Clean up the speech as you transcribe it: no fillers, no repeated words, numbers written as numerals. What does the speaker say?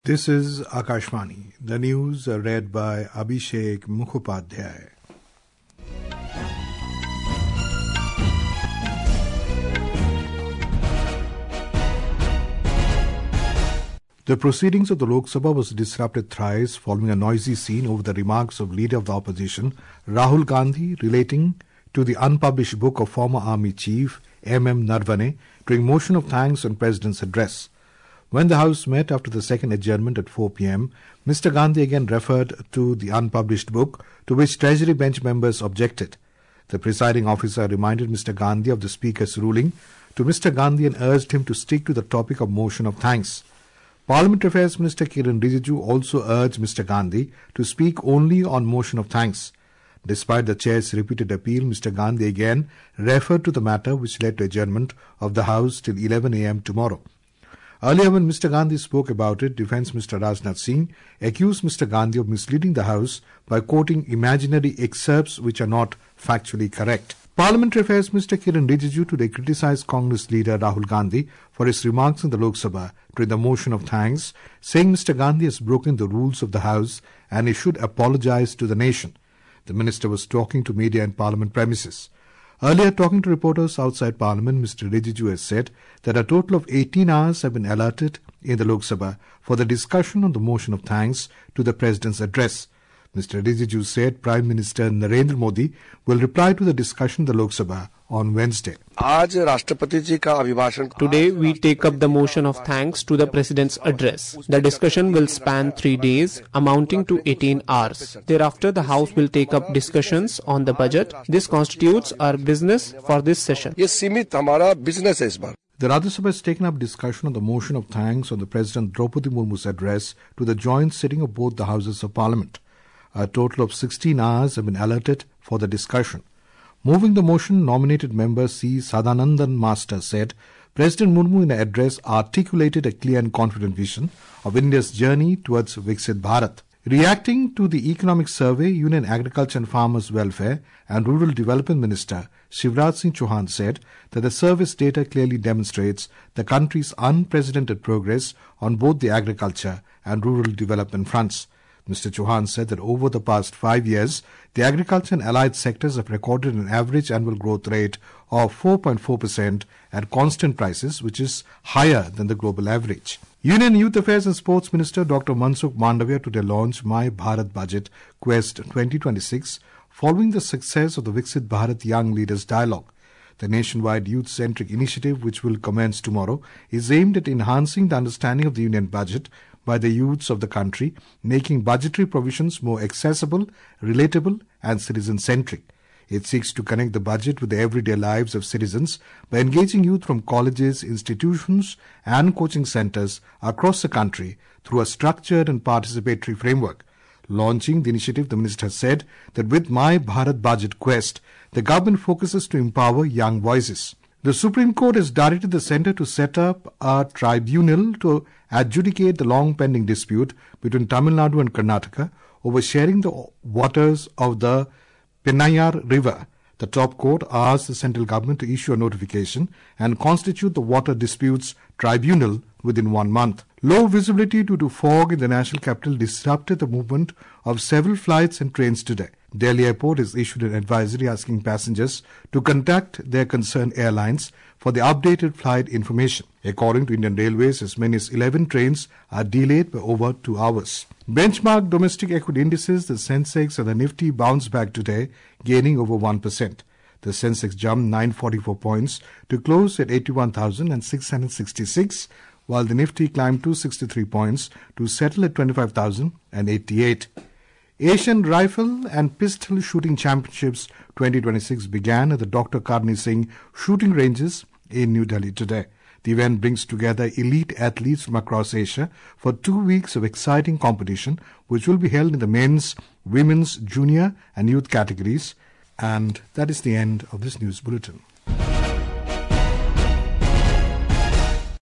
This is Akashvani. The news are read by Abhishek Mukhopadhyay. The proceedings of the Lok Sabha was disrupted thrice following a noisy scene over the remarks of Leader of the Opposition, Rahul Gandhi, relating to the unpublished book of former Army Chief M.M. Narvane during motion of thanks on President's address. When the House met after the second adjournment at 4 p.m., Mr. Gandhi again referred to the unpublished book, to which Treasury bench members objected. The presiding officer reminded Mr. Gandhi of the Speaker's ruling to Mr. Gandhi and urged him to stick to the topic of motion of thanks. Parliamentary Affairs Minister Kiren Rijiju also urged Mr. Gandhi to speak only on motion of thanks. Despite the chair's repeated appeal, Mr. Gandhi again referred to the matter, which led to adjournment of the House till 11 a.m. tomorrow. Earlier, when Mr. Gandhi spoke about it, Defence Minister Rajnath Singh accused Mr. Gandhi of misleading the House by quoting imaginary excerpts which are not factually correct. Parliamentary Affairs Minister Kiren Rijiju today criticised Congress leader Rahul Gandhi for his remarks in the Lok Sabha during the motion of thanks, saying Mr. Gandhi has broken the rules of the House and he should apologise to the nation. The minister was talking to media in Parliament premises. Earlier, talking to reporters outside Parliament, Mr. Rijiju has said that a total of 18 hours have been allotted in the Lok Sabha for the discussion on the motion of thanks to the President's address. Mr. Rijiju said Prime Minister Narendra Modi will reply to the discussion in the Lok Sabha on Wednesday. Today we take up the motion of thanks to the President's address. The discussion will span 3 days, amounting to 18 hours. Thereafter, the House will take up discussions on the budget. This constitutes our business for this session. The Rajya Sabha has taken up discussion on the motion of thanks on the President Draupadi Murmu's address to the joint sitting of both the Houses of Parliament. A total of 16 hours have been allotted for the discussion. Moving the motion, nominated member C. Sadanandan Master said President Murmu in an address articulated a clear and confident vision of India's journey towards Viksit Bharat. Reacting to the economic survey, Union Agriculture and Farmers Welfare and Rural Development Minister Shivraj Singh Chauhan said that the service data clearly demonstrates the country's unprecedented progress on both the agriculture and rural development fronts. Mr. Chauhan said that over the past 5 years, the agriculture and allied sectors have recorded an average annual growth rate of 4.4% at constant prices, which is higher than the global average. Union Youth Affairs and Sports Minister Dr. Mansukh Mandavia today launched My Bharat Budget Quest 2026 following the success of the Viksit Bharat Young Leaders Dialogue. The nationwide youth-centric initiative, which will commence tomorrow, is aimed at enhancing the understanding of the union budget by the youths of the country, making budgetary provisions more accessible, relatable and citizen-centric. It seeks to connect the budget with the everyday lives of citizens by engaging youth from colleges, institutions and coaching centres across the country through a structured and participatory framework. Launching the initiative, the minister said that with My Bharat Budget Quest, the government focuses to empower young voices. The Supreme Court has directed the centre to set up a tribunal to adjudicate the long-pending dispute between Tamil Nadu and Karnataka over sharing the waters of the Pennayar River. The top court asked the central government to issue a notification and constitute the Water Disputes Tribunal within 1 month. Low visibility due to fog in the national capital disrupted the movement of several flights and trains today. Delhi Airport has issued an advisory asking passengers to contact their concerned airlines for the updated flight information. According to Indian Railways, as many as 11 trains are delayed by over 2 hours. Benchmark domestic equity indices, the Sensex and the Nifty bounced back today, gaining over 1%. The Sensex jumped 944 points to close at 81,666, while the Nifty climbed 263 points to settle at 25,088. Asian Rifle and Pistol Shooting Championships 2026 began at the Dr. Karni Singh Shooting Ranges in New Delhi today. The event brings together elite athletes from across Asia for 2 weeks of exciting competition, which will be held in the men's, women's, junior and youth categories. And that is the end of this news bulletin.